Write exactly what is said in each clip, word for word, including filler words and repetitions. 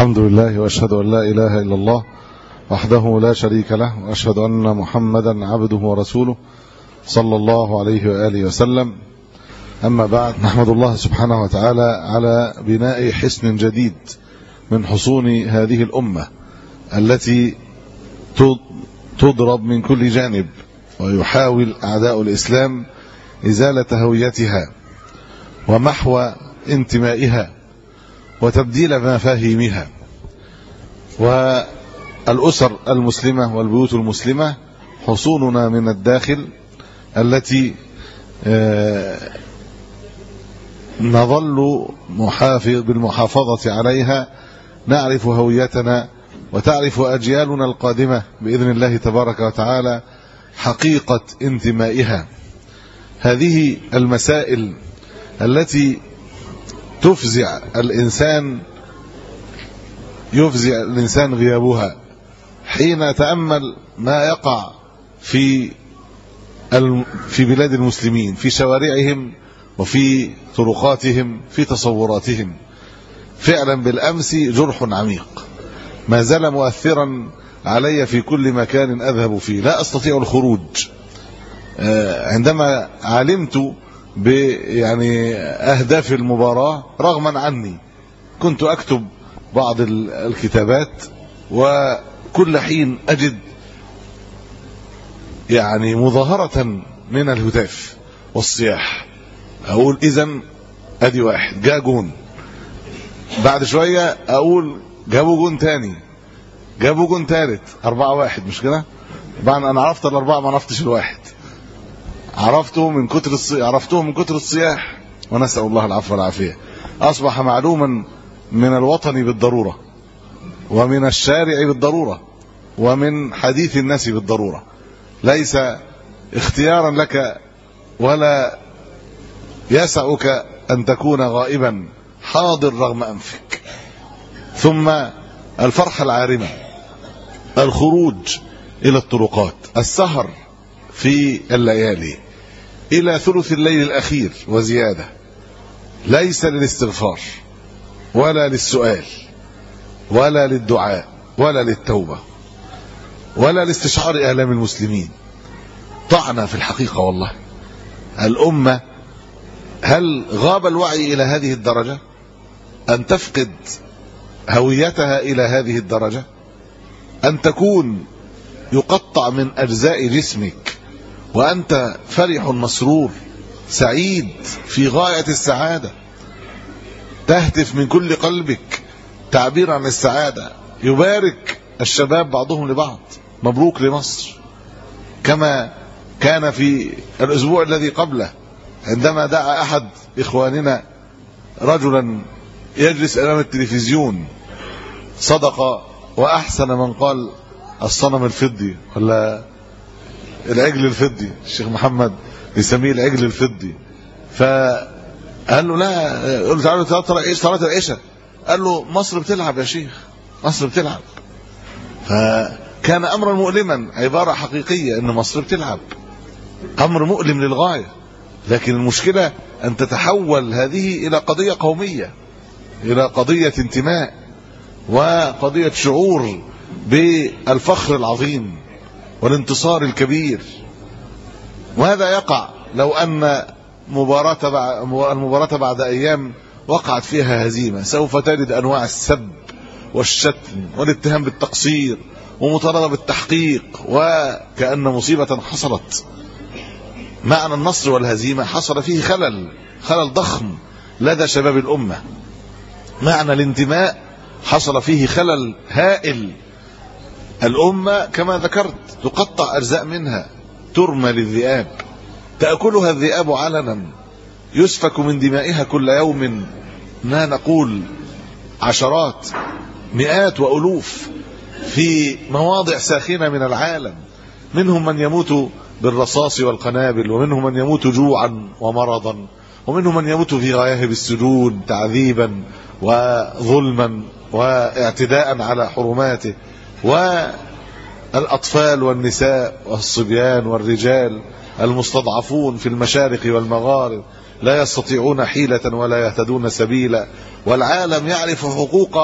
الحمد لله وأشهد أن لا إله إلا الله وحده لا شريك له، وأشهد أن محمدا عبده ورسوله صلى الله عليه وآله وسلم. أما بعد، نحمد الله سبحانه وتعالى على بناء حصن جديد من حصون هذه الأمة التي تضرب من كل جانب، ويحاول أعداء الإسلام إزالة هويتها ومحو انتمائها وتبديل مفاهيمها. والأسر المسلمة والبيوت المسلمة حصوننا من الداخل التي نظل محافظ بالمحافظة عليها، نعرف هويتنا وتعرف أجيالنا القادمة بإذن الله تبارك وتعالى حقيقة انتمائها. هذه المسائل التي تفزع الإنسان يفزع الإنسان غيابها حين تأمل ما يقع في في بلاد المسلمين، في شوارعهم وفي طرقاتهم، في تصوراتهم. فعلا بالأمس جرح عميق ما زال مؤثرا علي في كل مكان أذهب فيه، لا أستطيع الخروج. عندما علمت ب يعني أهداف المباراة رغما عني، كنت أكتب بعض الكتابات، وكل حين أجد يعني مظاهرة من الهتاف والصياح، أقول إذن أدي واحد جاء جون، بعد شوية أقول جابوا جون تاني، جابوا جون تالت، أربعة واحد، مش كده؟ بعد أنا عرفت الأربعة ما عرفتش الواحد، عرفته من كتر الصي... عرفته من كتر الصياح، ونسأل الله العفو والعافية. أصبح معلوما من الوطن بالضرورة، ومن الشارع بالضرورة، ومن حديث الناس بالضرورة، ليس اختيارا لك ولا يسعك أن تكون غائبا، حاضر رغم أنفك. ثم الفرحة العارمة، الخروج إلى الطرقات، السهر في الليالي إلى ثلث الليل الأخير وزيادة، ليس للاستغفار ولا للسؤال ولا للدعاء ولا للتوبة ولا لاستشعار آلام المسلمين. طعنا في الحقيقة والله. الأمة هل غاب الوعي إلى هذه الدرجة؟ أن تفقد هويتها إلى هذه الدرجة؟ أن تكون يقطع من أجزاء جسمك وأنت فرح مسرور سعيد في غاية السعادة، تهتف من كل قلبك تعبير عن السعادة. يبارك الشباب بعضهم لبعض، مبروك لمصر، كما كان في الأسبوع الذي قبله عندما دعا أحد إخواننا رجلا يجلس أمام التلفزيون، صدق وأحسن من قال الصنم الفضي ولا العجل الفضي، الشيخ محمد يسميه العجل الفضي. فقال له لا، قال له تعالوا ترى صلاة العشاء، قال له مصر بتلعب يا شيخ، مصر بتلعب. فكان أمرا مؤلما، عبارة حقيقية أن مصر بتلعب، أمر مؤلم للغاية. لكن المشكلة أن تتحول هذه إلى قضية قومية، إلى قضية انتماء وقضية شعور بالفخر العظيم والانتصار الكبير. وهذا يقع لو أن مباراة المباراة بعد أيام وقعت فيها هزيمة، سوف تجد أنواع السب والشتم والاتهام بالتقصير ومطالبة بالتحقيق، وكأن مصيبة حصلت. معنى النصر والهزيمة حصل فيه خلل خلل ضخم لدى شباب الأمة. معنى الانتماء حصل فيه خلل هائل. الأمة كما ذكرت تقطع أجزاء منها، ترمى للذئاب، تأكلها الذئاب علنا، يسفك من دمائها كل يوم ما نقول عشرات مئات وألوف في مواضع ساخنة من العالم. منهم من يموت بالرصاص والقنابل، ومنهم من يموت جوعا ومرضا، ومنهم من يموت في غياهب السجون تعذيبا وظلما واعتداء على حرماته. والأطفال والنساء والصبيان والرجال المستضعفون في المشارق والمغارب لا يستطيعون حيلة ولا يهتدون سبيلا، والعالم يعرف حقوق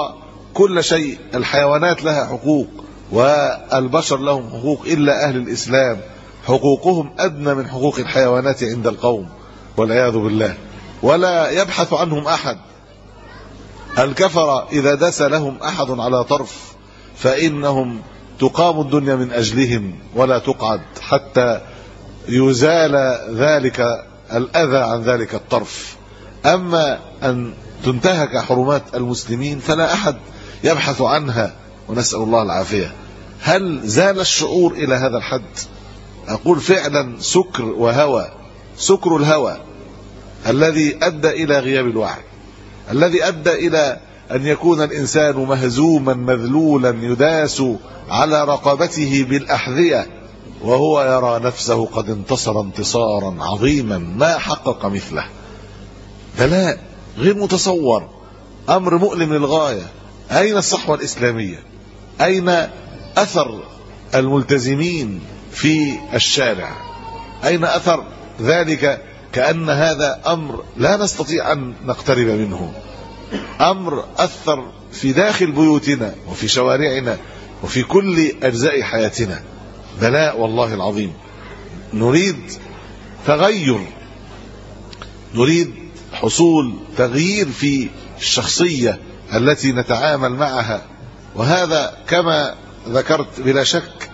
كل شيء. الحيوانات لها حقوق والبشر لهم حقوق، إلا أهل الإسلام حقوقهم أدنى من حقوق الحيوانات عند القوم والعياذ بالله، ولا يبحث عنهم أحد. الكفر إذا دس لهم أحد على طرف فإنهم تقام الدنيا من أجلهم ولا تقعد حتى يزال ذلك الأذى عن ذلك الطرف. أما أن تنتهك حرمات المسلمين فلا أحد يبحث عنها، ونسأل الله العافية. هل زال الشعور إلى هذا الحد؟ أقول فعلا سكر وهوى، سكر الهوى الذي أدى إلى غياب الوعي، الذي أدى إلى أن يكون الإنسان مهزوما مذلولا يداس على رقبته بالأحذية وهو يرى نفسه قد انتصر انتصارا عظيما ما حقق مثله. بلاء غير متصور، أمر مؤلم للغاية. أين الصحوة الإسلامية؟ أين أثر الملتزمين في الشارع؟ أين أثر ذلك؟ كأن هذا أمر لا نستطيع أن نقترب منه، أمر أثر في داخل بيوتنا وفي شوارعنا وفي كل أجزاء حياتنا. بلاء والله العظيم. نريد تغير، نريد حصول تغيير في الشخصية التي نتعامل معها، وهذا كما ذكرت بلا شك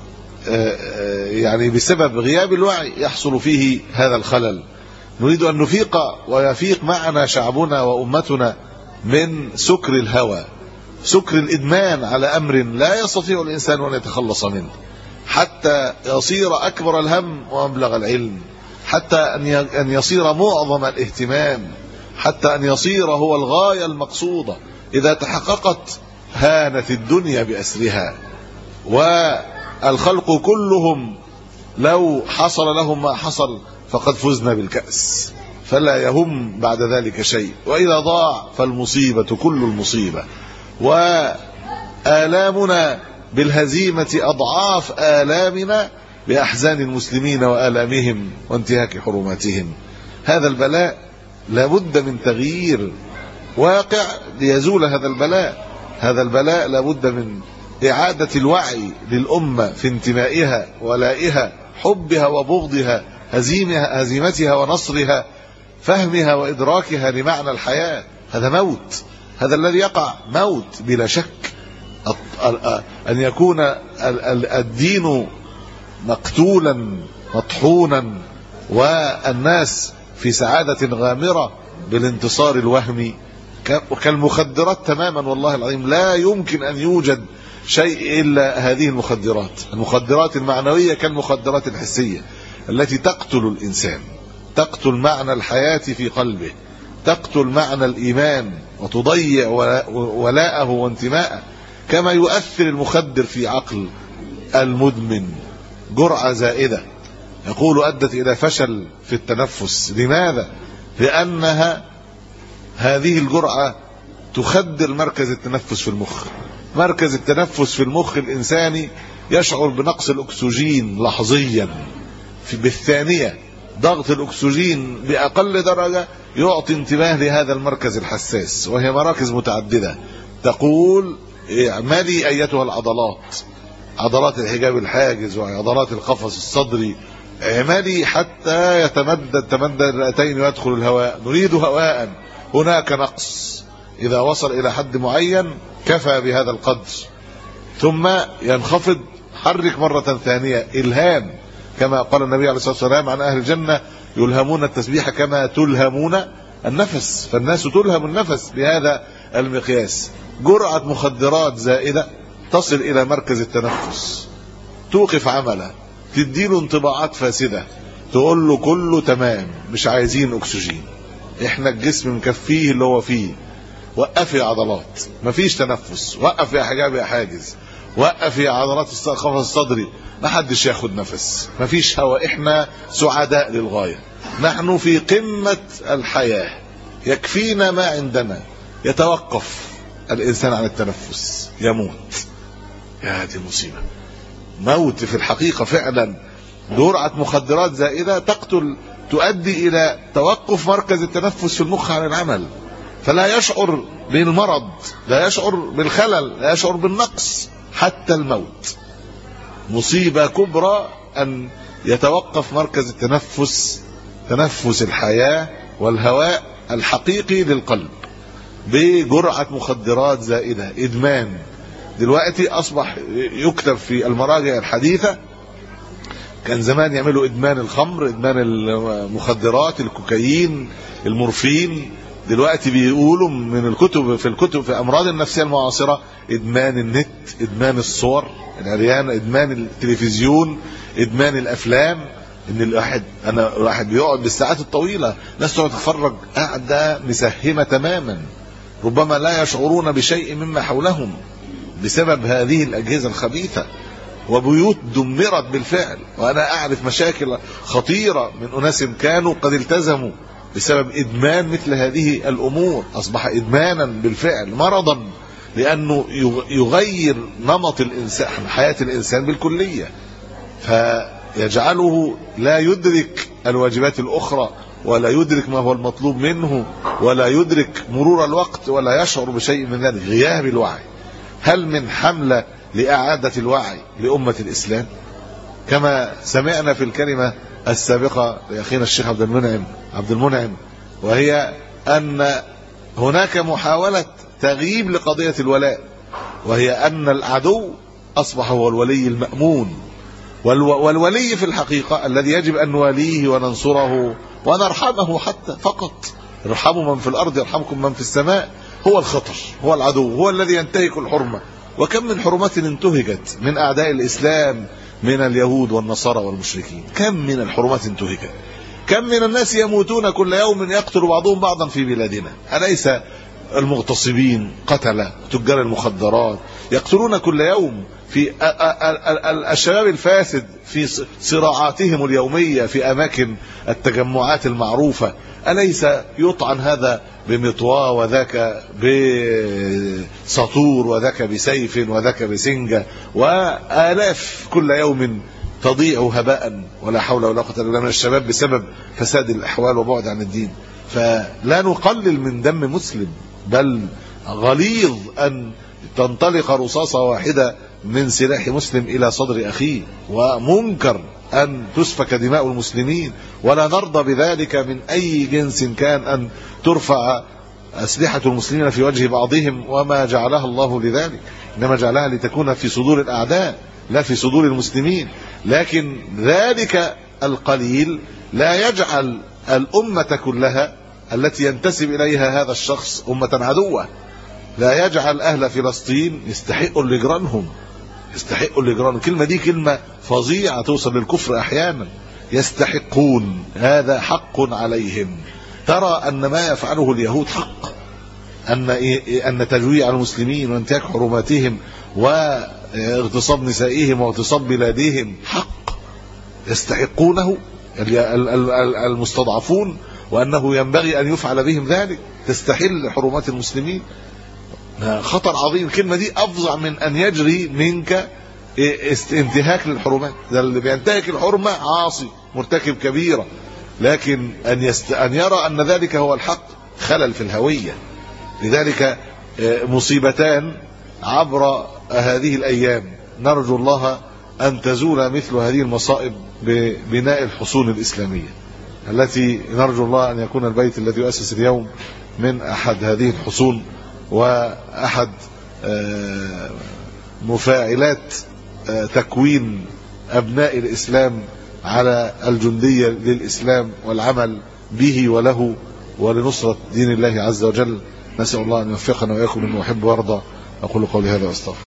يعني بسبب غياب الوعي يحصل فيه هذا الخلل. نريد أن نفيق ويفيق معنا شعبنا وأمتنا من سكر الهوى، سكر الإدمان على أمر لا يستطيع الإنسان أن يتخلص منه، حتى يصير أكبر الهم ومبلغ العلم، حتى أن يصير معظم الاهتمام، حتى أن يصير هو الغاية المقصودة. إذا تحققت هانت الدنيا بأسرها، والخلق كلهم لو حصل لهم ما حصل فقد فزنا بالكأس، فلا يهم بعد ذلك شيء. وإذا ضاع فالمصيبة كل المصيبة، وآلامنا بالهزيمة أضعاف آلامنا بأحزان المسلمين وآلامهم وانتهاك حرماتهم. هذا البلاء لابد من تغيير واقع ليزول هذا البلاء. هذا البلاء لابد من إعادة الوعي للأمة في انتمائها ولائها، حبها وبغضها، هزيمها هزيمتها ونصرها، فهمها وإدراكها لمعنى الحياة. هذا موت، هذا الذي يقع موت بلا شك. أن يكون الدين مقتولا مطحونا والناس في سعادة غامرة بالانتصار الوهمي كالمخدرات تماما. والله العظيم لا يمكن أن يوجد شيء إلا هذه المخدرات، المخدرات المعنوية كالمخدرات الحسية التي تقتل الإنسان، تقتل معنى الحياة في قلبه، تقتل معنى الإيمان وتضيع ولاءه وانتماءه. كما يؤثر المخدر في عقل المدمن جرعة زائدة يقول أدت إلى فشل في التنفس. لماذا؟ لأنها هذه الجرعة تخدر مركز التنفس في المخ. مركز التنفس في المخ الإنساني يشعر بنقص الأكسجين لحظيا بالثانية. ضغط الأكسجين بأقل درجة يعطي انتباه لهذا المركز الحساس، وهي مراكز متعددة تقول اعملي أيتها العضلات، عضلات الحجاب الحاجز وعضلات القفص الصدري، اعملي حتى يتمدد تمدد الرئتين ويدخل الهواء. نريد هواء، هناك نقص. إذا وصل إلى حد معين كفى بهذا القدر، ثم ينخفض. حرك مرة ثانية، إلهام، كما قال النبي عليه الصلاة والسلام عن أهل الجنة يلهمون التسبيح كما تلهمون النفس. فالناس تلهم النفس بهذا المقياس. جرعة مخدرات زائدة تصل إلى مركز التنفس، توقف عمله، تديله انطباعات فاسدة، تقول له كله تمام، مش عايزين أكسجين، احنا الجسم مكفيه اللي هو فيه، وقف يا عضلات، مفيش تنفس، وقف يا حجاب يا حاجز، وقف يا عضلات القفص الصدري، محدش ياخد نفس، مفيش هواء، احنا سعداء للغاية، نحن في قمة الحياة، يكفينا ما عندنا. يتوقف الإنسان عن التنفس يموت. يا هذه المصيبة، موت في الحقيقة فعلا. جرعة مخدرات زائدة تقتل، تؤدي إلى توقف مركز التنفس في المخ عن العمل، فلا يشعر بالمرض، لا يشعر بالخلل، لا يشعر بالنقص حتى الموت. مصيبة كبرى أن يتوقف مركز التنفس، تنفس الحياة والهواء الحقيقي للقلب بجرعة مخدرات زائدة، إدمان. دلوقتي أصبح يكتب في المراجع الحديثة، كان زمان يعملوا إدمان الخمر، إدمان المخدرات، الكوكايين، المورفين. دلوقتي بيقولوا من الكتب في الكتب في أمراض النفسية المعاصرة إدمان النت، إدمان الصور العريان، إدمان التلفزيون، إدمان الأفلام. إن الواحد أنا الواحد بيقعد بالساعات الطويلة، ناس تقعد تتفرج قاعدة مسهمة تماما، ربما لا يشعرون بشيء مما حولهم بسبب هذه الأجهزة الخبيثة. وبيوت دمرت بالفعل، وأنا أعرف مشاكل خطيرة من أناس كانوا قد التزموا بسبب إدمان مثل هذه الأمور. أصبح إدمانا بالفعل، مرضا، لأنه يغير نمط الإنسان، حياة الإنسان بالكلية، فيجعله لا يدرك الواجبات الأخرى، ولا يدرك ما هو المطلوب منه، ولا يدرك مرور الوقت، ولا يشعر بشيء من ذلك. غياب الوعي. هل من حملة لإعادة الوعي لأمة الإسلام؟ كما سمعنا في الكلمة السابقة لأخينا الشيخ عبد المنعم عبد المنعم وهي أن هناك محاولة تغييب لقضية الولاء، وهي أن العدو أصبح هو الولي المأمون، والولي في الحقيقة الذي يجب أن نواليه وننصره ونرحمه حتى فقط. ارحموا من في الأرض يرحمكم من في السماء. هو الخطر، هو العدو، هو الذي ينتهك الحرمة. وكم من حرمات انتهكت من أعداء الإسلام من اليهود والنصارى والمشركين، كم من الحرمات انتهكت، كم من الناس يموتون كل يوم يقتل بعضهم بعضا في بلادنا. أليس المغتصبين قتلة تجار المخدرات يقتلون كل يوم في الشباب الفاسد في صراعاتهم اليومية في أماكن التجمعات المعروفة؟ أليس يطعن هذا بمطوى، وذاك بسطور، وذاك بسيف، وذاك بسنجة، وآلاف كل يوم تضيع هباء ولا حول ولا قوة إلا بالله من الشباب بسبب فساد الأحوال وبعد عن الدين. فلا نقلل من دم مسلم، بل غليظ أن تنطلق رصاصة واحدة من سلاح مسلم إلى صدر أخيه، ومنكر أن تسفك دماء المسلمين، ولا نرضى بذلك من أي جنس كان، أن ترفع أسلحة المسلمين في وجه بعضهم، وما جعلها الله لذلك، إنما جعلها لتكون في صدور الأعداء لا في صدور المسلمين. لكن ذلك القليل لا يجعل الأمة كلها التي ينتسب إليها هذا الشخص أمة عدوة، لا يجعل أهل فلسطين يستحقوا لجرانهم، يستحقوا لجرانهم. الكلمة دي كلمة فظيعة توصل للكفر أحيانا. يستحقون، هذا حق عليهم. ترى أن ما يفعله اليهود حق، أن أن تجويع المسلمين وانتهاك حرماتهم واغتصاب نسائهم واغتصاب بلادهم حق، يستحقونه المستضعفون، وأنه ينبغي أن يفعل بهم ذلك، تستحل حرمات المسلمين. خطر عظيم. الكلمة دي أفظع من أن يجري منك انتهاك للحرمات. ده اللي بينتهك الحرمة عاصي مرتكب كبيرة، لكن أن, يست... أن يرى أن ذلك هو الحق خلل في الهوية. لذلك مصيبتان عبر هذه الأيام، نرجو الله أن تزول مثل هذه المصائب ببناء الحصون الإسلامية، التي نرجو الله أن يكون البيت الذي يؤسس اليوم من أحد هذه الحصون، وأحد مفاعلات تكوين أبناء الإسلام على الجندية للإسلام والعمل به وله ولنصرة دين الله عز وجل. نسأل الله أن يوفقنا وإياكم مما يحب ويرضى. أقول قولي هذا وأستغفر.